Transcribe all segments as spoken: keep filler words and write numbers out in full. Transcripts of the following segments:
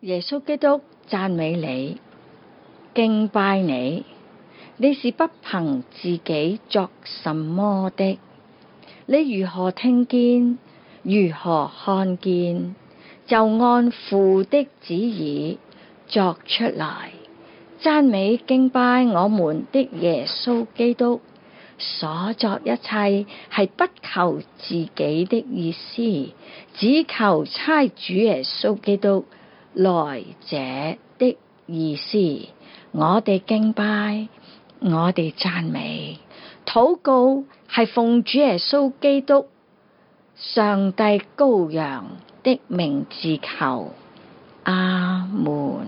耶穌基督，讚美你，敬拜你。你是不憑自己作什麼的，你如何聽見，如何看見，就按父的旨意作出來。讚美敬拜我們的耶穌基督，所作一切係不求自己的意思，只求差主耶穌基督來者的意思。我哋敬拜，我哋讚美，禱告係奉主耶穌基督上帝羔羊的名字求，阿門。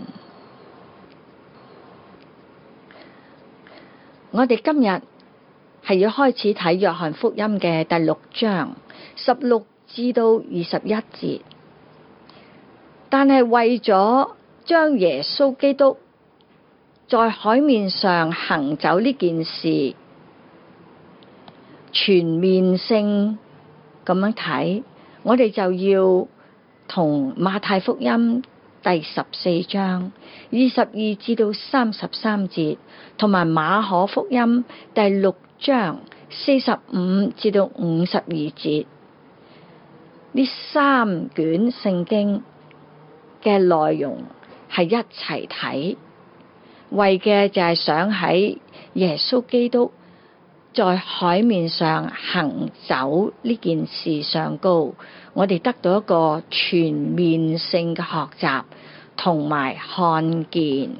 我哋今日係要開始睇約翰福音嘅第六章十六至到二十一節，但係為咗將耶穌基督在海面上行走呢件事全面性咁樣睇，我哋就要同馬太福音第十四章二十二至到三十三節，同埋馬可福音第六章四十五至到五十二節呢三卷聖經嘅內容係一齊睇，為嘅就係想喺耶穌基督在海面上行走呢件事上高，我哋得到一個全面性嘅學習同埋看見。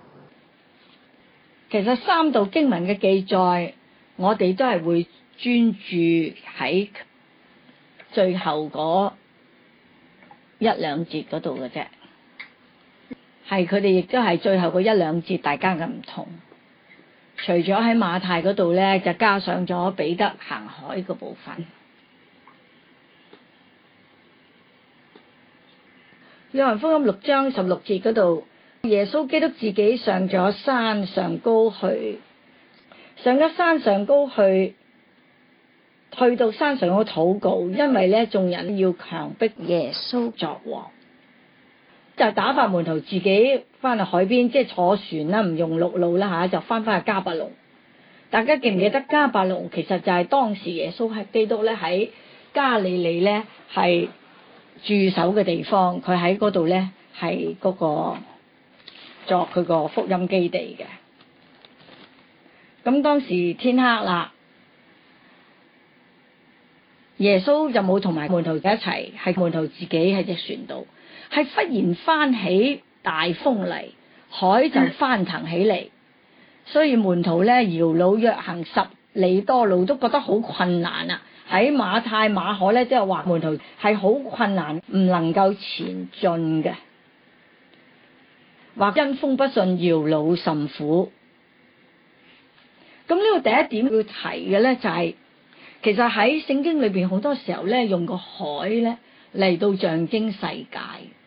其實三道經文嘅記載，我哋都係會專注喺最後嗰一兩節嗰度嘅啫，係佢哋亦都係最後嗰一兩節大家嘅唔同。除咗喺馬太嗰度咧，就加上咗彼得行海個部分。約翰福音六章十六節嗰度，耶穌基督自己上咗山上高去，上咗山上高去，去到山上嗰禱告，因為咧眾人要強迫耶穌作王，就打發門徒自己翻去海邊，即係坐船啦，唔用陸路啦吓，就翻翻去迦百農。大家記唔記得迦百農其實就係當時耶穌係基督咧喺加利利咧係駐守嘅地方，佢喺嗰度咧係嗰個作佢個福音基地嘅。咁當時天黑啦，耶穌就冇同埋門徒一齊，係門徒自己喺隻船度，係忽然翻起大風嚟，海就翻騰起嚟，所以門徒咧搖橹約行十里多路都覺得好困難啊！喺馬太馬可咧都有話門徒係好困難，唔能夠前進嘅，或因風不順搖橹甚苦。咁呢個第一點要提嘅咧就係、是，其實喺聖經裏邊好多時候咧用個海咧嚟到象徵世界，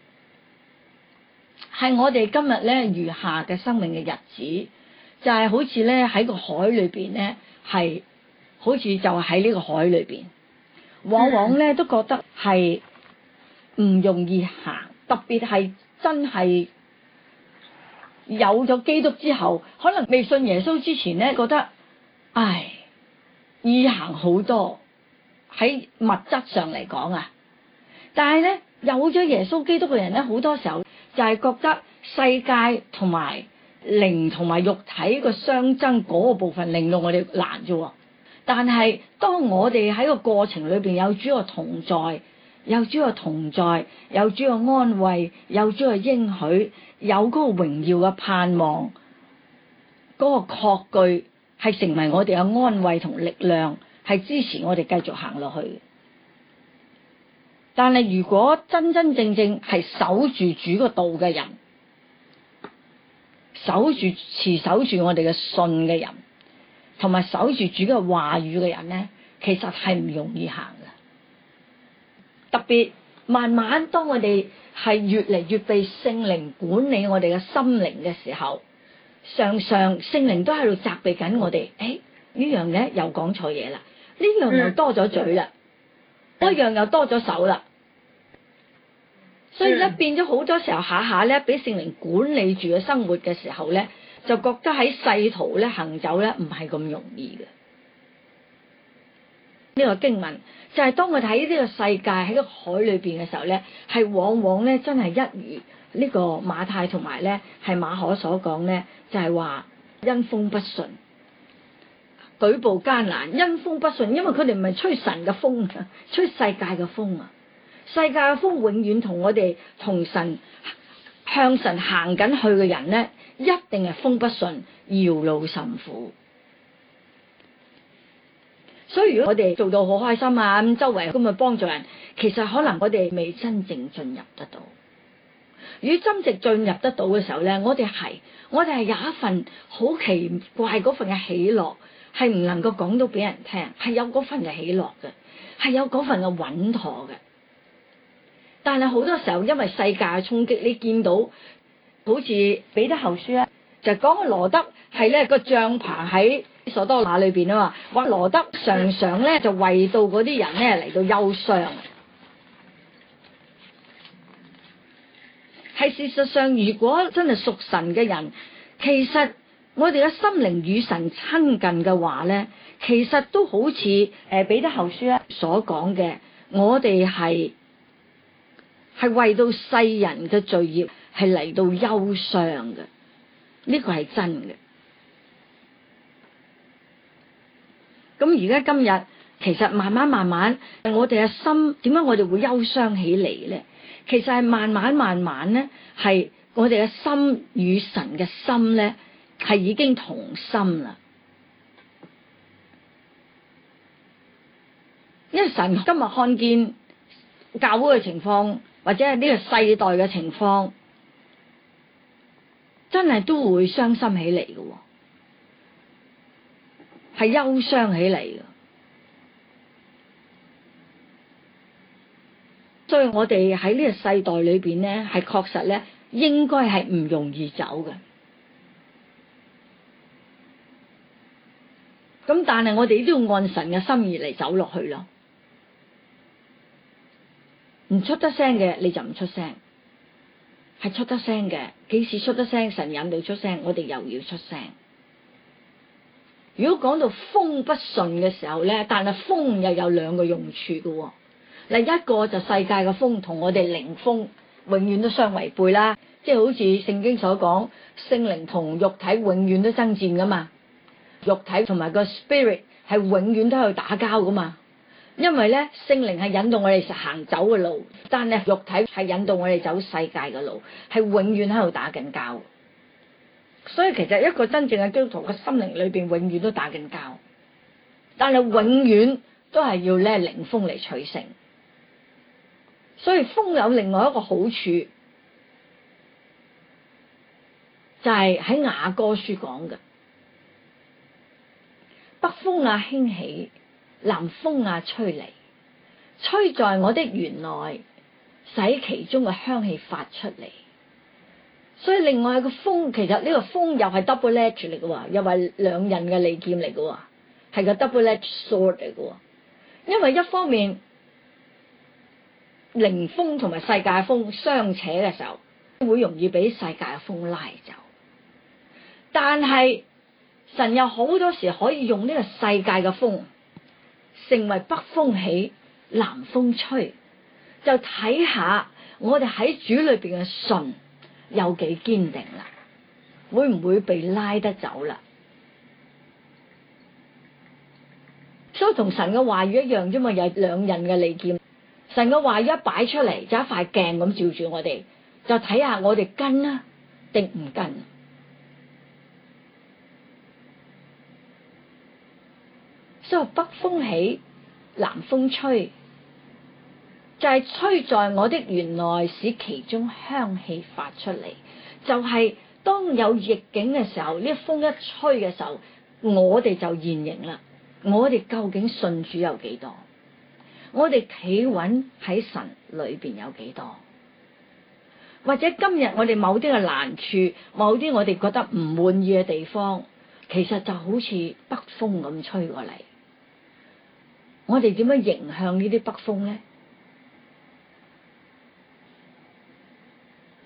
係我哋今日咧餘下嘅生命嘅日子，就係、是、好似咧喺個海裏邊咧係。好似就喺呢個海裏邊，往往咧都覺得係唔容易行，特別係真係有咗基督之後，可能未信耶穌之前咧覺得，唉，易行好多喺物質上嚟講啊，但係咧有咗耶穌基督嘅人咧，好多時候就係覺得世界同埋靈同埋肉體個相爭嗰個部分令到我哋難啫。但係當我哋喺個過程裏邊有主嘅同在，有主嘅同在，有主嘅安慰，有主嘅應許，有嗰個榮耀嘅盼望，嗰個確據係成為我哋嘅安慰同力量，係支持我哋繼續行落去。但係如果真真正正係守住主個道嘅人，守住持守住我哋嘅信嘅人，同埋守住主嘅話語嘅人咧，其實係唔容易行嘅。特別慢慢當我哋係越嚟越被聖靈管理我哋嘅心靈嘅時候，常常聖靈都喺度責備緊我哋。誒，呢樣咧又講錯嘢啦，呢樣又多咗嘴啦，嗰樣又多咗手啦。 所以咧變咗好多時候下下咧俾聖靈管理住嘅生活嘅時候咧，就覺得喺世途咧行走咧唔係咁容易嘅。呢個經文就係當我哋喺呢個世界喺個海裏邊嘅時候咧，係往往咧真係一如呢個馬太同埋咧係馬可所講咧，就係話因風不順，舉步艱難，因風不順，因為佢哋唔係吹神嘅風啊，吹世界嘅風啊。世界嘅風永遠同我哋同神向神行緊去嘅人咧，一定係風不順，搖路甚苦。所以如果我哋做到好開心啊，咁周圍咁去幫助人，其實可能我哋未真正進入得到。如果真正進入得到嘅時候咧，我哋係我哋係有一份好奇怪嗰份嘅喜樂，係唔能夠講到俾人聽，係有嗰份嘅喜樂嘅，係有嗰份嘅穩妥嘅。但係好多時候因為世界嘅衝擊，你見到好似彼得後書咧，就講羅德係咧個帳棚喺所多瑪裏邊啊嘛，話羅德常常咧就為到嗰啲人咧嚟到憂傷。係事實上，如果真係屬神嘅人，其實我哋嘅心靈與神親近嘅話咧，其實都好似誒彼得後書咧所講嘅，我哋係係為到世人嘅罪孽係嚟到憂傷嘅，呢個係真嘅。咁而家今日其實慢慢慢慢，我哋嘅心點解我哋會憂傷起嚟咧？其實係慢慢慢慢咧，係我哋嘅心與神嘅心咧係已經同心啦。因為神今日看見教會嘅情況，或者係呢個世代嘅情況，真係都會傷心起嚟嘅，係憂傷起嚟嘅。所以我哋喺呢個世代裏邊咧，係確實咧應該係唔容易走嘅。咁但係我哋都要按神嘅心意嚟走落去咯。唔出得聲嘅你就唔出聲，係出得聲嘅，幾時出得聲，神引導出聲，我哋又要出聲。如果講到風不順嘅時候咧，但係風又有兩個用處嘅。嗱，一個就世界嘅風同我哋靈風永遠都相違背啦，即係好似聖經所講，聖靈同肉體永遠都爭戰噶嘛，肉體同埋個 spirit 係永遠都喺度打交噶嘛。因為咧聖靈係引導我哋行走嘅路，但係肉體係引導我哋走世界嘅路，係永遠喺度打緊交。所以其實一個真正嘅基督徒嘅心靈裏邊永遠都打緊交，但係永遠都係要咧靈風嚟取勝。所以風有另外一個好處，就係喺雅歌書講嘅，北風啊興起，南風啊吹嚟，吹在我的園內，使其中嘅香氣發出嚟。所以另外一個風，其實呢個風又係 double edge 嚟嘅，又係兩刃嘅利劍嚟嘅，係個 double edge sword 嚟嘅。因為一方面靈風同埋世界風相扯嘅時候，會容易俾世界風拉走。但係神有好多時可以用呢個世界嘅風，成為北風起，南風吹，就睇下我哋喺主裏邊嘅信有幾堅定啦，會唔會被拉得走啦？所以同神嘅話語一樣啫嘛，有兩刃嘅利劍。神嘅話語一擺出嚟，就一塊鏡咁照住我哋，就睇下我哋跟啊定唔跟。所以北風起，南風吹，就係吹在我的園內，使其中香氣發出嚟。就係當有逆境嘅時候，呢風一吹嘅時候，我哋就現形啦。我哋究竟信主有幾多？我哋企穩喺神裏邊有幾多？或者今日我哋某啲嘅難處，某啲我哋覺得唔滿意嘅地方，其實就好似北風咁吹過嚟。我哋點樣迎向呢啲北風咧？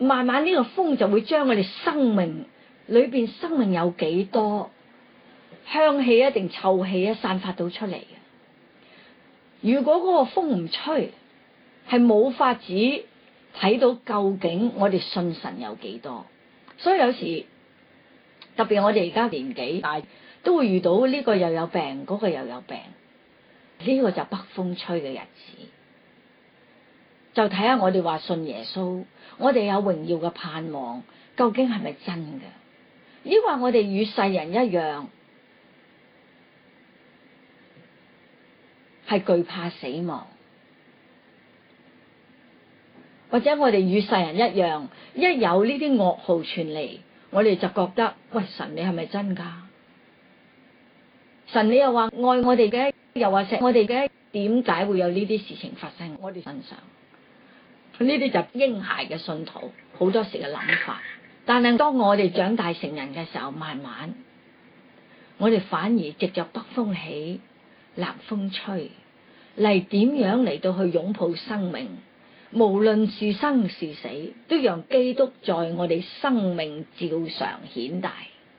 慢慢呢個風就會將我哋生命裏邊生命有幾多香氣啊定臭氣啊散發到出嚟嘅。如果嗰個風唔吹，係冇法子睇到究竟我哋信神有幾多。所以有時特別我哋而家年紀大，都會遇到呢個又有病，嗰個又有病。呢個就北風吹嘅日子，就睇下我哋話信耶穌，我哋有榮耀嘅盼望，究竟係咪真嘅？抑或我哋與世人一樣，係懼怕死亡，或者我哋與世人一樣，一有呢啲噩耗傳嚟，我哋就覺得，喂，神你係咪真㗎？神你又話愛我哋嘅，又話錫我哋嘅，點解會有呢啲事情發生喺我哋身上？呢啲就嬰孩嘅信徒好多時嘅諗法。但係當我哋長大成人嘅時候，慢慢我哋反而藉着北風起，南風吹嚟，點樣嚟到去擁抱生命，無論是生是死，都讓基督在我哋生命照常顯大。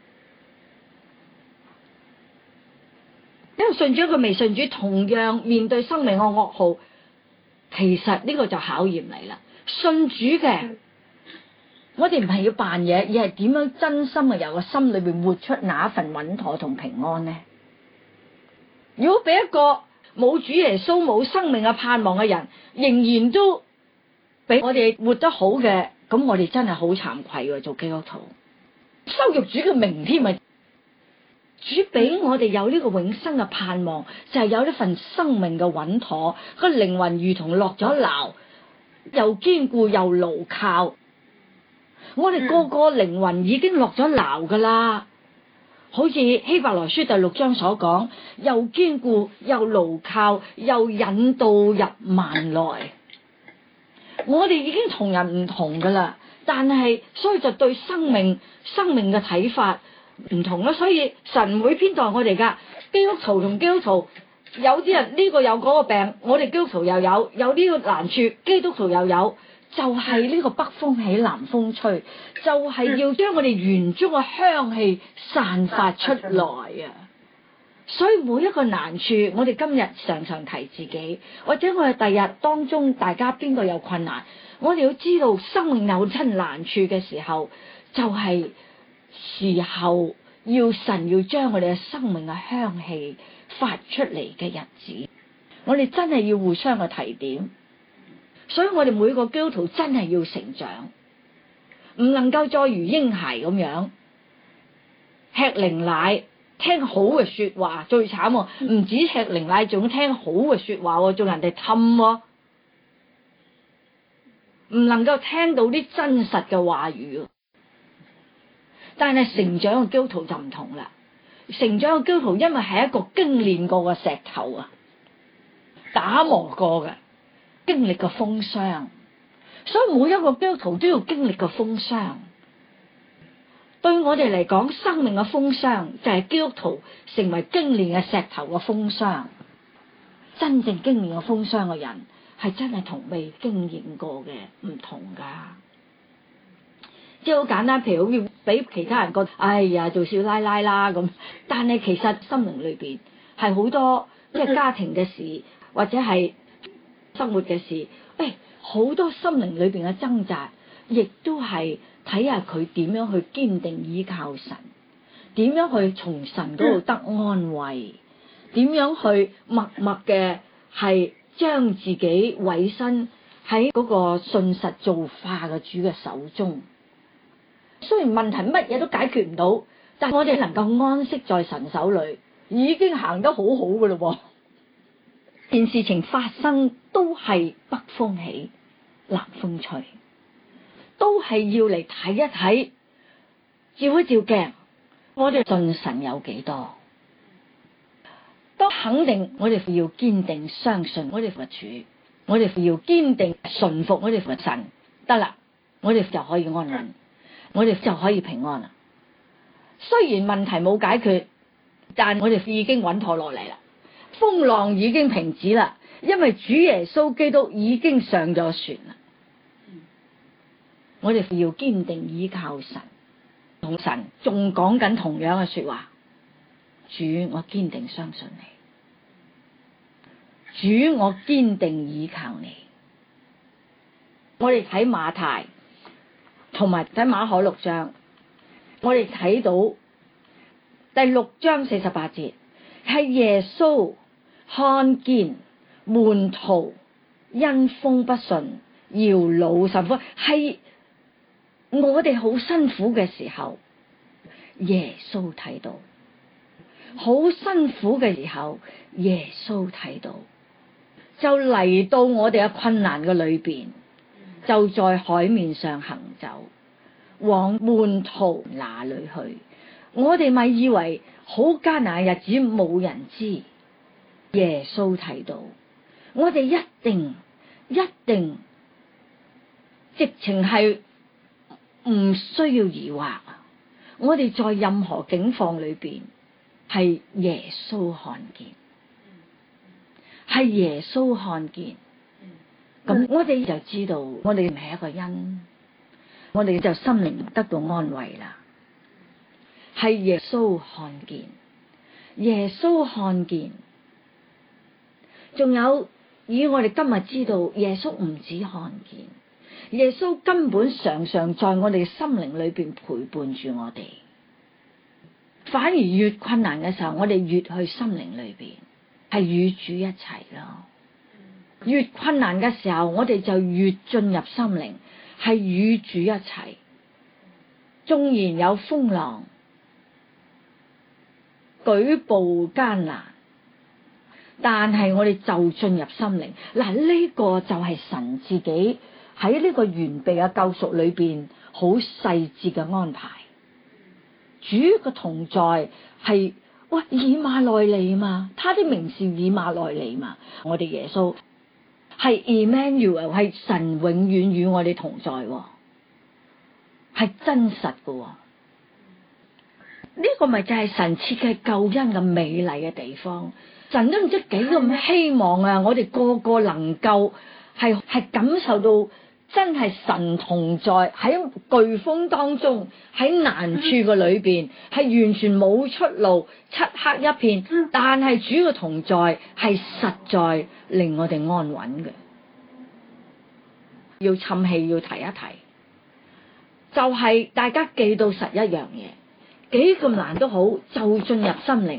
因為信主一個未信主同樣面對生命嘅噩耗，其實呢個就考驗嚟啦。信主嘅，我哋唔係要扮嘢，而係點樣真心嘅由個心裏邊活出那一份穩妥同平安呢？如果俾一個冇主耶穌冇生命嘅盼望嘅人，仍然都俾我哋活得好嘅，咁我哋真係好慚愧喎，做基督徒羞辱主嘅名添啊！主俾我哋有呢個永生嘅盼望，就係有呢份生命嘅穩妥，個靈魂如同落咗牢，又堅固又牢靠。我哋個個靈魂已經落咗牢噶啦，好似希伯來書第六章所講，又堅固又牢靠，又引導入幔內。我哋已經同人唔同噶啦，但係所以就對生命生命嘅睇法唔同啦。所以神唔會偏待我哋噶，基督徒同基督徒，有啲人呢個有嗰個病，我哋基督徒又有，有呢個難處，基督徒又有。就係呢個北風起，南風吹，就係、是、要將我哋園中嘅香氣散發出來啊！所以每一個難處，我哋今日常常提自己，或者我哋第日當中大家邊個有困難，我哋要知道生命有真難處嘅時候，就係、是、時候要神要將我哋嘅生命嘅香氣發出嚟嘅日子，我哋真係要互相嘅提點。所以我哋每個基督徒真係要成長，唔能夠再如嬰孩咁樣吃靈奶，聽好嘅說話。最慘唔止吃靈奶，仲聽好嘅說話，仲人哋氹，唔能夠聽到啲真實嘅話語。但係成長嘅基督徒就唔同啦，成長嘅基督徒因為係一個經練過嘅石頭啊，打磨過嘅。經歷過風霜，所以每一個基督徒都要經歷過風霜。對我哋嚟講，生命嘅風霜就係基督徒成為經練嘅石頭嘅風霜。真正經驗嘅風霜嘅人，係真係同未經驗過嘅唔同噶。即係好簡單，譬如好似俾其他人覺得，哎呀做少奶奶啦咁，但係其實心靈裏邊係好多即係家庭嘅事，或者係生活嘅事，誒，好多心靈裏邊嘅掙扎，亦都係睇下佢點樣去堅定依靠神，點樣去從神嗰度得安慰，點樣去默默嘅係將自己委身喺嗰個信實造化嘅主嘅手中。雖然問題乜嘢都解決唔到，但係我哋能夠安息在神手裏，已經行得好好噶咯。件事情發生都係北風起，南風吹，都係要嚟睇一睇，照一照鏡，我哋信神有幾多？都肯定我哋要堅定相信我哋嘅主，我哋要堅定順服我哋嘅神，得啦，我哋就可以安穩，我哋就可以平安啦。雖然問題冇解決，但我哋已經穩妥落嚟啦。風浪已經停止啦，因為主耶穌基督已經上咗船啦。 我哋要堅定依靠神，同神仲講緊同樣嘅說話。主，我堅定相信你。主，我堅定依靠你。我哋睇馬太同埋睇馬可六章，我哋睇到第六章四十八節，係耶穌看見門徒因風不順搖腦甚歡，係我哋好辛苦嘅時候，耶穌睇到。好辛苦嘅時候，耶穌睇到，就嚟到我哋嘅困難嘅裏邊，就在海面上行走，往門徒那裏去。我哋咪以為好艱難嘅日子冇人知，耶穌睇到，我哋一定一定直情係唔需要疑惑啊！我哋在任何境況裏邊，係耶穌看見，係耶穌看見，咁我哋就知道，我哋唔係一個人，我哋就心靈得到安慰啦。係耶穌看見，耶穌看見，仲有以我哋今日知道，耶穌唔止看見，耶穌根本常常在我哋心靈裏邊陪伴住我哋。反而越困難嘅時候，我哋越去心靈裏邊係與主一齊咯。越困難嘅時候，我哋就越進入心靈，係與主一齊。縱然有風浪，舉步艱難，但係我哋就進入心靈。嗱，呢個就係神自己喺呢個完備嘅救贖裏邊好細緻嘅安排。主嘅同在係哇，以馬內利嘛，他的名是以馬內利嘛。我哋耶穌係 Emmanuel， 係神永遠與我哋同在，係真實嘅。呢個咪就係神設計救恩嘅美麗嘅地方。神都唔知幾咁希望啊，我哋個個能夠係係感受到。真係神同在，喺颶風當中，喺難處嘅裏邊，係完全冇出路，漆黑一片。但係主嘅同在係實在令我哋安穩嘅。要氹氣，要提一提，就係、是、大家記到實一樣嘢，幾咁難都好，就進入心靈，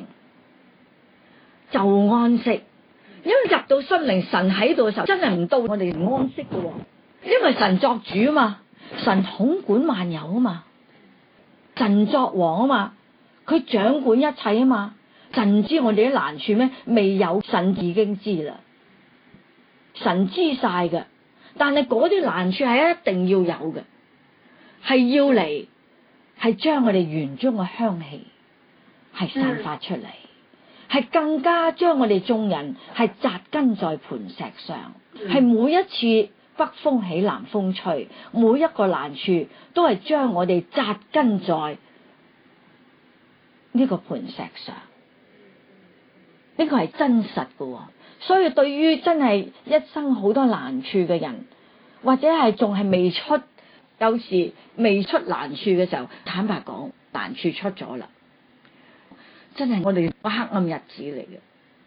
就安息。因為入到心靈，神喺度嘅時候，真係唔到我哋唔安息嘅。因為神作主啊嘛，神統管萬有啊嘛，神作王啊嘛，佢掌管一切啊嘛。神知我哋啲難處咩？未有，神已經知啦，神知晒嘅。但係嗰啲難處係一定要有嘅，係要嚟，係將我哋園中嘅香氣係散發出嚟，係更加將我哋眾人係扎根在磐石上，係每一次。北風起，南風吹，每一個難處都係將我哋扎根在呢個磐石上，呢個係真實嘅。所以對於真係一生好多難處嘅人，或者係仲係未出，有時未出難處嘅時候，坦白講，難處出咗啦，真係我哋個黑暗日子嚟嘅。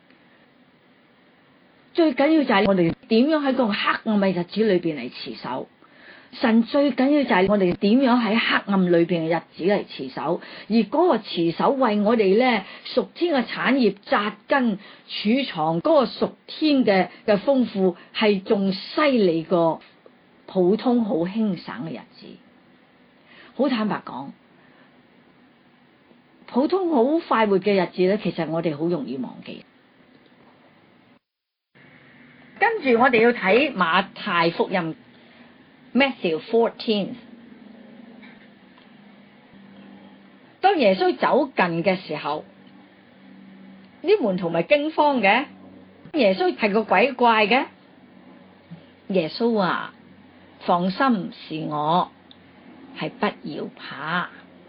最緊要就係我哋點樣喺個黑暗嘅日子裏邊嚟持守神，最緊要就係我哋點樣喺黑暗裏邊嘅日子嚟持守，而嗰個持守為我哋咧屬天嘅產業扎根儲藏，嗰個屬天嘅嘅豐富係仲犀利過普通好輕省嘅日子。好坦白講，普通好快活嘅日子咧，其實我哋好容易忘記。跟住我哋要睇馬太福音 Matthew fourteen。當耶穌走近嘅時候，啲門徒咪驚慌嘅。耶穌係個鬼怪嘅。耶穌話：放心，是我，係不要怕。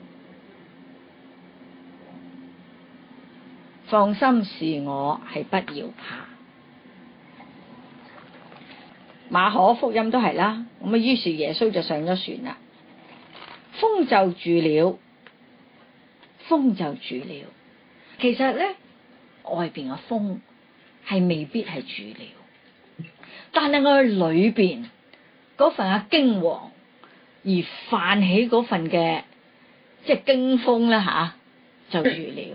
放心，是我，係不要怕。 馬可福音都係啦。咁啊，於是耶穌就上咗船啦，風就住了，風就住了。其實咧，外邊嘅風係未必係住了，但係我哋裏邊嗰份嘅驚惶而泛起嗰份嘅即係驚風啦吓，就住了。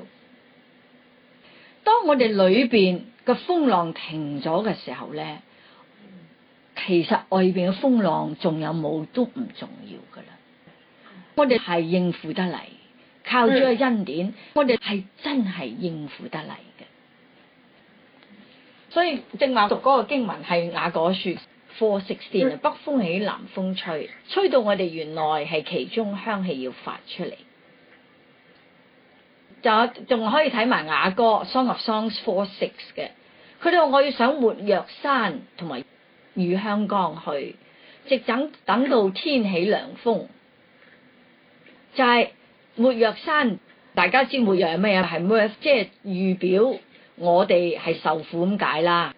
當我哋裏邊個風浪停咗嘅時候咧，其實外邊嘅風浪仲有冇都唔重要噶啦。我哋係應付得嚟，靠咗個恩典，我哋係真係應付得嚟嘅。所以正話讀嗰個經文係雅歌書 four sixteen 啊，北風起，南風吹，吹到我哋原來係其中香氣要發出嚟。就仲可以睇埋雅歌 Song of Songs four six 嘅，佢哋話我要上沒藥山同埋乳香岡去，直等等到天起涼風。就係、是、沒藥山，大家知沒藥係咩啊？係咩？即係預表我哋係受苦咁解啦。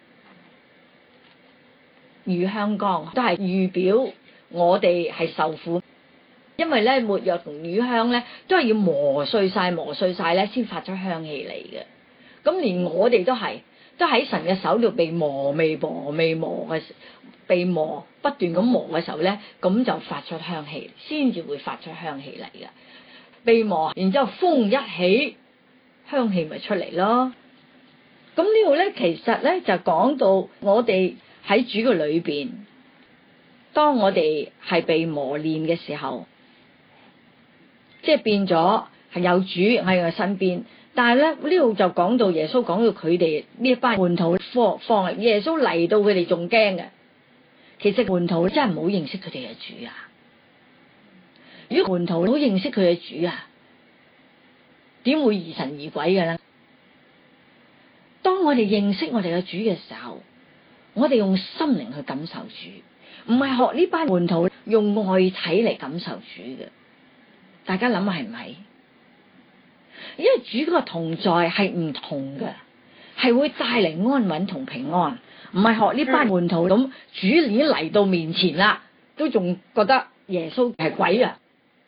乳香岡都係預表我哋係受苦，因為咧沒藥同乳香咧都係要磨碎晒、磨碎晒咧先發出香氣嚟嘅。咁連我哋都係都喺神嘅手度被磨、未磨、未磨嘅，被磨不斷咁磨嘅時候咧，咁就發出香氣，先至會發出香氣嚟嘅。被磨，然之後風一起，香氣咪出嚟咯。咁呢度咧，其實咧就講到我哋喺主嘅裏邊，當我哋係被磨練嘅時候，即係變咗係有主喺我身邊。但係咧呢度就講到耶穌講到佢哋呢一班門徒放放耶穌嚟到佢哋仲驚嘅。其實門徒真係唔好認識佢哋嘅主啊！如果門徒好認識佢嘅主啊，點會疑神疑鬼嘅咧？當我哋認識我哋嘅主嘅時候，我哋用心靈去感受主，唔係學呢班門徒用外體嚟感受主嘅。大家諗下係唔係？因為主嗰個同在係唔同嘅，係會帶嚟安穩同平安，唔係學呢班門徒咁，主已經嚟到面前啦，都仲覺得耶穌係鬼啊，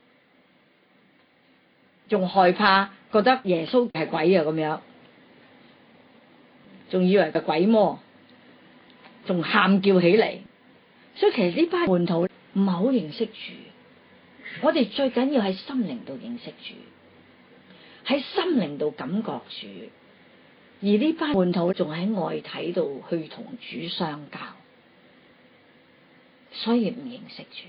仲害怕，覺得耶穌係鬼啊咁樣，仲以為係鬼魔，仲喊叫起嚟。所以其實呢班門徒唔係好認識主，我哋最緊要喺心靈度認識主，喺心靈度感覺主，而呢班門徒仲喺外體度去同主相交，所以唔認識主。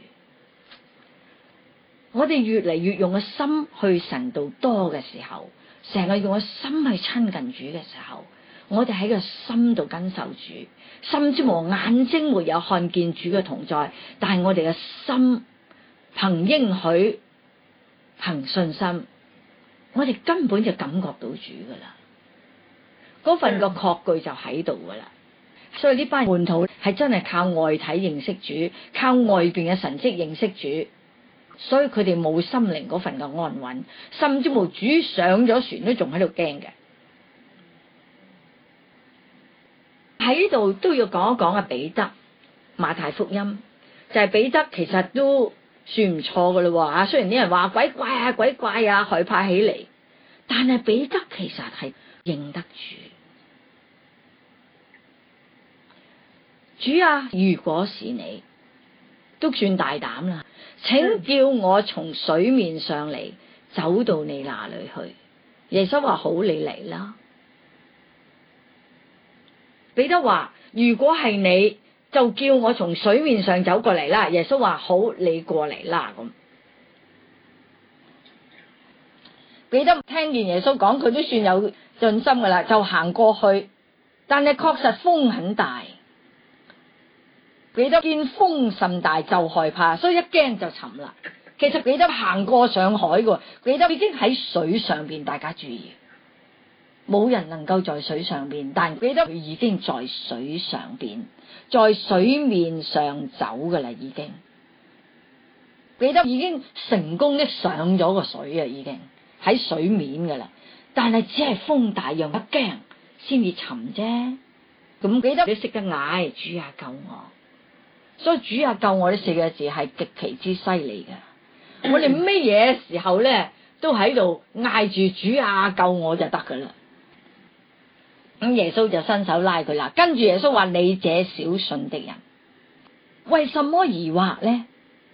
我哋越嚟越用個心去神度多嘅時候，成日用個心去親近主嘅時候，我哋喺個心度感受主，甚至乎眼睛沒有看見主嘅同在，但係我哋嘅心憑應許、憑信心，我哋根本就感覺到主噶啦，嗰份個確據就喺度噶啦。所以呢班門徒係真係靠外體認識主，靠外邊嘅神蹟認識主，所以佢哋冇心靈嗰份嘅安穩，甚至乎主上咗船都仲喺度驚嘅。喺度都要講一講啊，彼得馬太福音就係、是、彼得其實都算唔錯噶啦吓，雖然啲人話鬼怪啊鬼怪啊害怕起嚟，但係彼得其實係認得主。主啊，如果是你，都算大膽啦，請叫我從水面上嚟，走到你那裏去。耶穌話好，你嚟啦。彼得話如果係你，就叫我從水面上走過嚟啦。耶穌話好，你過嚟啦。咁彼得聽見耶穌講，佢都算有信心噶啦，就行過去。但係確實風很大，彼得見風甚大就害怕，所以一驚就沉啦。其實彼得行過上海噶，彼得已經喺水上邊，大家注意，冇人能夠在水上邊，但彼得佢已經在水上邊，在水面上走噶啦，已經彼得已經成功的上咗個水啊，已經喺水面噶啦，但係只係風大讓一驚先至沉啫。咁彼得你識得嗌主啊救我， 所以主啊救我呢四個字係極其之犀利嘅。我哋咩嘢時候咧都喺度嗌住主啊救我就得噶啦。咁耶穌就伸手拉佢啦，跟住耶穌話：你這小信的人，為什麼疑惑咧？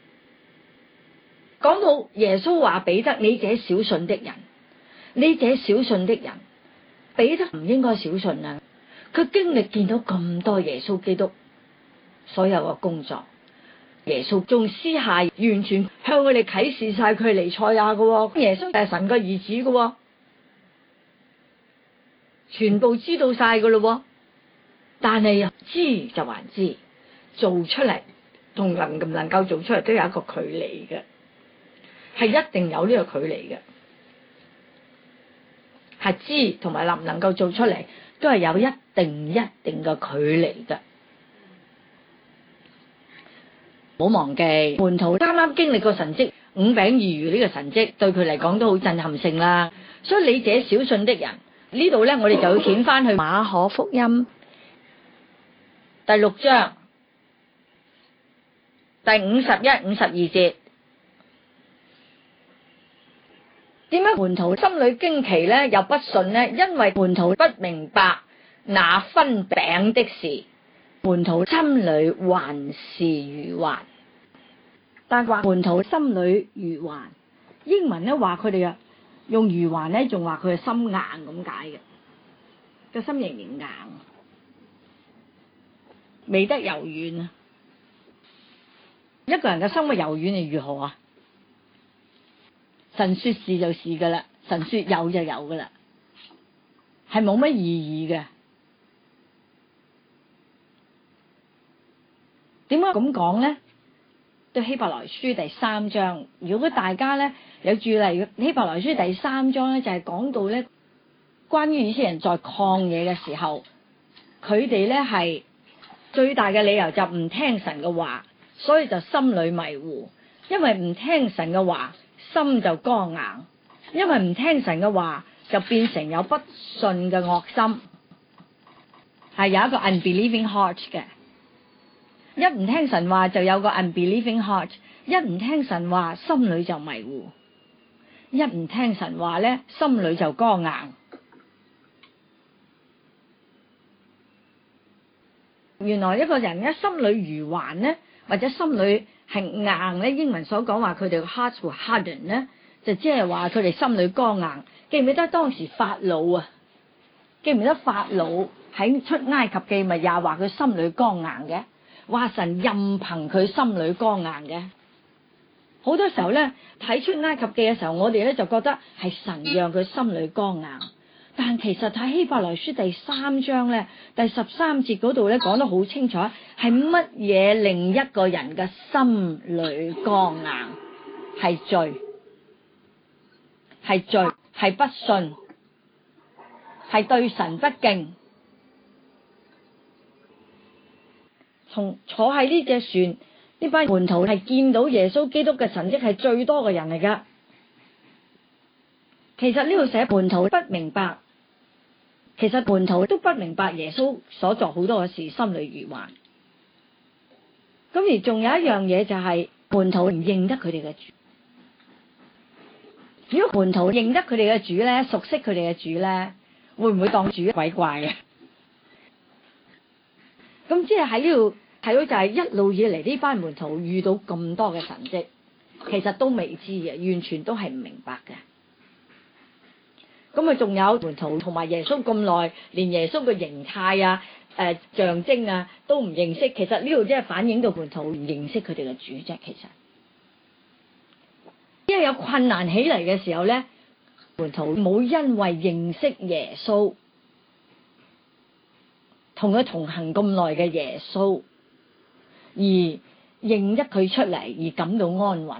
講到耶穌話彼得，你這小信的人，你這小信的人，彼得唔應該小信啊！佢經歷見到咁多耶穌基督所有嘅工作，耶穌仲私下完全向佢哋啟示晒佢係彌賽亞嘅，耶穌係神嘅兒子嘅，全部知道晒嘅咯。但係知就還知，做出嚟同能唔能夠做出嚟都有一個距離嘅，係一定有呢個距離嘅，係知同埋能唔能夠做出嚟都係有一定一定嘅距離嘅。唔好忘記門徒啱啱經歷過神蹟五餅二魚呢個神蹟，對佢嚟講都好震撼性啦。所以你這小信的人，呢度咧我哋就要捲翻去馬可福音第六章第五十一、五十二節。點解門徒心裏驚奇咧，又不信咧？因為門徒不明白那分餅的事，門徒心裏還是愚頑。但係話門徒心裏愚頑，英文咧話佢哋啊用愚頑咧，仲話佢係心硬咁解嘅，個心仍然硬，未得柔軟啊！一個人嘅心嘅柔軟係如何啊？神說是就是噶啦，神說有就有噶啦，係冇乜意義嘅。點解咁講咧？對希伯來書第三章，如果大家咧有注意，希伯來書第三章咧就係講到咧關於以色列人在曠野嘅時候，佢哋咧係最大嘅理由就唔聽神嘅話，所以就心裏迷糊，因為唔聽神嘅話，心就剛硬，因為唔聽神嘅話，就變成有不信嘅惡心，係有一個 unbelieving heart 嘅。一唔聽神話就有個 unbelieving heart， 一唔聽神話心裏就迷糊，一唔聽神話咧心裏就剛硬。原來一個人一心裏愚頑咧，或者心裏係硬咧，英文所講話佢哋個 heart will harden 咧，就即係話佢哋心裏剛硬。記唔記得當時法老啊？記唔記得法老喺出埃及記咪又話佢心裏剛硬嘅？話神任憑佢心裏剛硬嘅。好多時候咧睇出埃及記嘅時候，我哋咧就覺得係神讓佢心裏剛硬，但其實睇希伯來書第三章咧第十三節嗰度咧講得好清楚，係乜嘢令一個人嘅心裏剛硬？係罪，係罪，係不信，係對神不敬。從坐喺呢隻船呢班門徒係見到耶穌基督嘅神蹟係最多嘅人嚟噶。其實呢度寫門徒不明白，其實門徒都不明白耶穌所做好多嘅事，心裏愚頑。咁而仲有一樣嘢就係門徒唔認得佢哋嘅主。如果門徒認得佢哋嘅主咧，熟悉佢哋嘅主咧，會唔會當主鬼怪嘅？咁即係喺呢度睇到就係一路以嚟呢班門徒遇到咁多嘅神蹟，其實都未知嘅，完全都係唔明白嘅。咁啊，仲有門徒同埋耶穌咁耐，連耶穌嘅形態啊、誒、呃、象徵啊都唔認識。其實呢度即係反映到門徒唔認識佢哋嘅主啫。其實，因為有困難起嚟嘅時候咧，門徒冇因為認識耶穌，同佢同行咁耐嘅耶穌，而認得佢出嚟而感到安穩。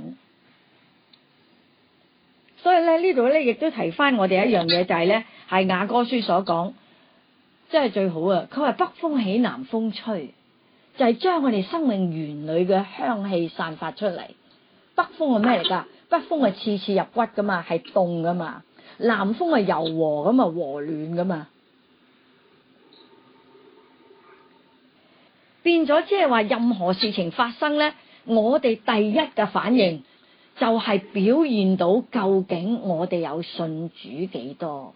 所以咧呢度咧亦都提翻我哋一樣嘢，就係咧係雅歌書所講，真係最好啊！佢話北風起南風吹，就係將我哋生命園裏嘅香氣散發出嚟。北風係咩嚟噶？北風係刺刺入骨噶嘛，係凍噶嘛。南風係柔和咁啊，和暖噶嘛。 變咗即係話任何事情發生咧，我哋第一嘅反應就係表現到究竟我哋有信主幾多，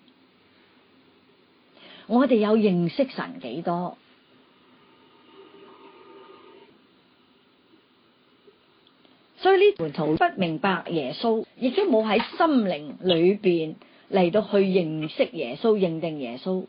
我哋有認識神幾多。所以呢門徒不明白耶穌，亦都冇喺心靈裏邊嚟到去認識耶穌、認定耶穌。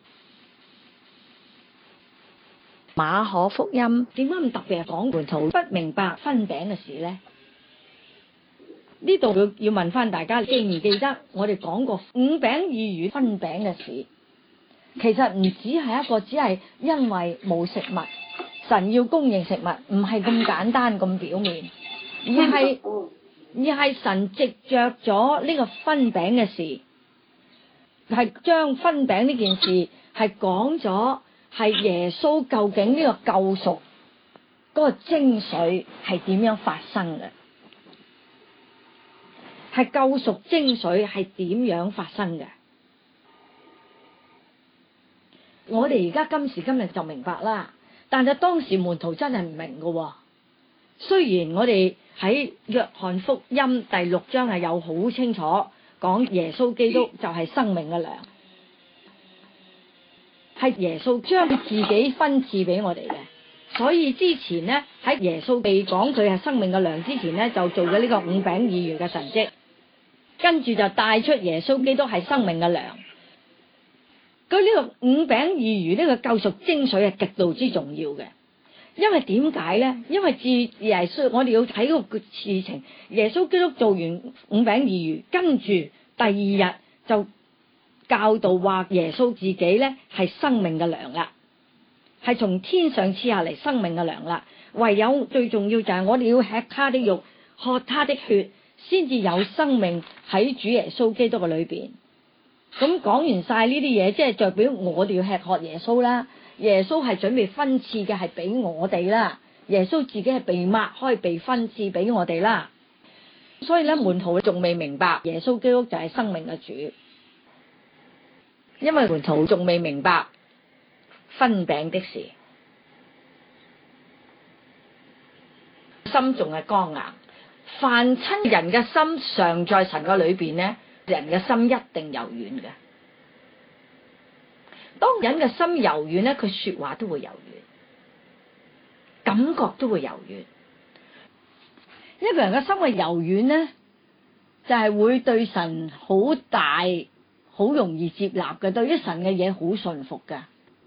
馬可福音點解咁特別係講門徒不明白分餅嘅事呢？呢度要要問翻大家，記唔記得我哋講過五餅二魚分餅嘅事？其實唔只係一個，只係因為冇食物，神要供應食物，唔係咁簡單咁表面。而係而係神藉着咗呢個分餅嘅事，係將分餅呢件事係講咗係耶穌究竟呢個救贖嗰個精髓係點樣發生嘅，係救贖精髓係點樣發生嘅。我哋而家今時今日就明白啦，但係當時門徒真係唔明㗎。雖然我哋喺約翰福音第六章係有好清楚講耶穌基督就係生命嘅糧，係耶穌將自己分賜俾我哋嘅。所以之前呢，喺耶穌未講佢係生命嘅糧之前呢，就做咗呢個五餅二魚嘅神蹟，跟住就帶出耶穌基督係生命嘅糧。佢呢個五餅二魚呢個救贖精髓係極度之重要嘅。因為點解咧？因為自耶穌，我哋要睇嗰個事情。耶穌基督做完五餅二魚，跟住第二日就教導話耶穌自己咧係生命嘅糧啦，係從天上賜下嚟生命嘅糧啦。唯有最重要就係我哋要吃他的肉，喝他的血，先至有生命喺主耶穌基督嘅裏邊。咁講完晒呢啲嘢，即係代表我哋要吃喝耶穌啦。耶穌係準備分賜嘅係俾我哋啦，耶穌自己係被擘開被分賜俾我哋啦。所以咧，門徒仲未明白耶穌基督就係生命嘅主，因為門徒仲未明白分餅的事，心仲係剛硬。凡親人嘅心常在神嘅裏邊咧，人嘅心一定柔軟嘅。當人嘅心柔軟咧，佢說話都會柔軟，感覺都會柔軟。一個人嘅心嘅柔軟咧，就係會對神好大、好容易接納嘅，對於神嘅嘢好信服嘅。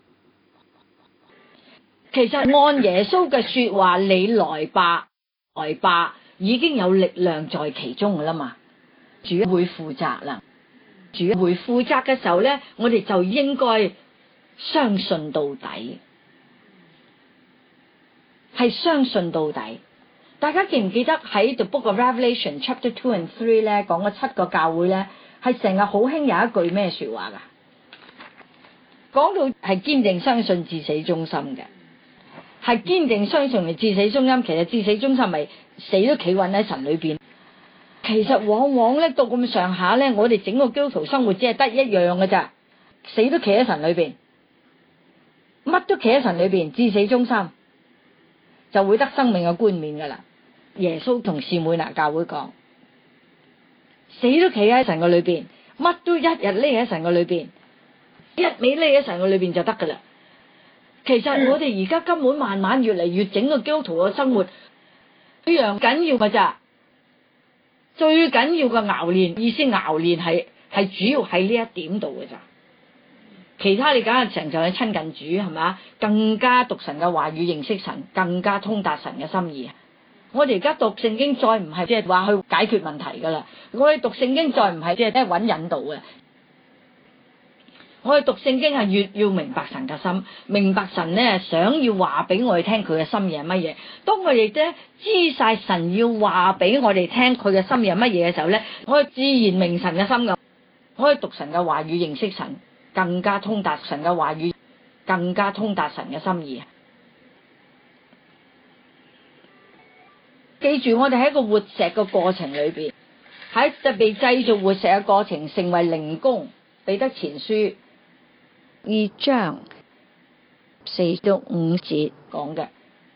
其實按耶穌嘅說話，你來吧，來吧，已經有力量在其中噶啦嘛。主會負責啦，主會負責嘅時候咧，我哋就應該相信到底，係相信到底。大家記唔記得喺 The Book of Revelation Chapter Two and Three 咧講咗七個教會咧，係成日好興有一句咩說話噶？講到係堅定相信至死忠心嘅，係堅定相信係至死忠心。其實至死忠心咪死都企穩喺神裏邊。其實往往咧到咁上下咧，我哋整個基督徒生活只係得一樣嘅咋，死都企喺神裏邊。乜都企喺神裏邊，至死忠心就會得生命嘅冠冕噶啦。耶穌同士每拿教會講，死都企喺神嘅裏邊，乜都一日匿喺神嘅裏邊，一味匿喺神嘅裏邊就得噶啦。其實我哋而家根本慢慢越嚟越整個基督徒嘅生活一樣緊要噶咋，最緊要嘅熬練，意思熬練係係主要喺呢一點度嘅咋。其他你梗係成就係親近主係嘛，更加讀神嘅話語，認識神，更加通達神嘅心意。我哋而家讀聖經再唔係即係話去解決問題噶啦，我哋讀聖經再唔係即係咧揾引導嘅。我哋讀聖經係越要明白神嘅心，明白神咧想要話俾我哋聽佢嘅心意係乜嘢。當我哋咧知晒神要話俾我哋聽佢嘅心意係乜嘢嘅時候咧，我哋自然明神嘅心噶。我哋讀神嘅話語，認識神，更加通達神嘅話語，更加通達神嘅心意。記住，我哋喺一個活石嘅過程裏邊，喺特別製造活石嘅過程，成為靈宮。彼得前書二章四到五節講嘅，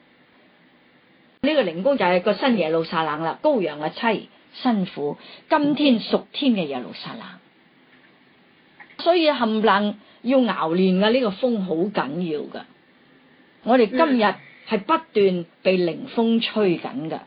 呢個靈宮就係個新耶路撒冷啦，羔羊嘅妻，新婦，今天屬天嘅耶路撒冷。所以冚唪唥要熬練嘅呢個風好緊要噶。我哋今日係不斷被靈風吹緊噶。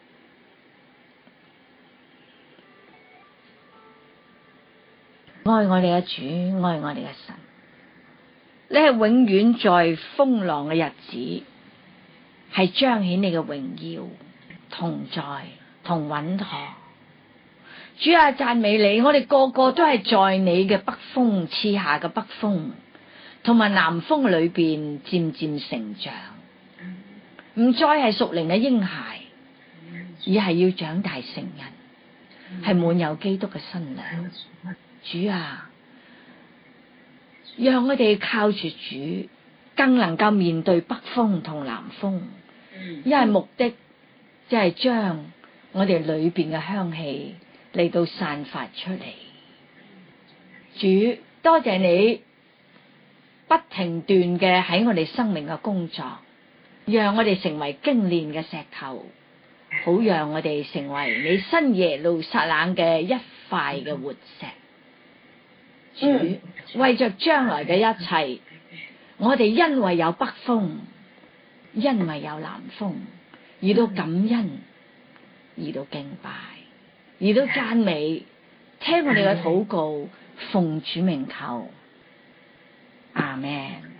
愛我哋嘅主，愛我哋嘅神，你係永遠在風浪嘅日子，係彰顯你嘅榮耀同在同穩妥。主啊，讚美你！我哋個個都係在你嘅北風賜下嘅北風同埋南風裏邊漸漸成長，唔再係屬靈嘅嬰孩，而係要長大成人，係滿有基督嘅新娘。主啊，讓我哋靠住主，更能夠面對北風同南風，因為目的即係將我哋裏邊嘅香氣嚟到散發出嚟。主，多謝你不停斷嘅喺我哋生命嘅工作，讓我哋成為精煉嘅石頭，好讓我哋成為你新耶路撒冷嘅一塊嘅活石。主，為着將來嘅一切，我哋因為有北風，因為有南風，而到感恩，而到敬拜，而到讚美，聽我哋嘅禱告，奉主名求，阿們。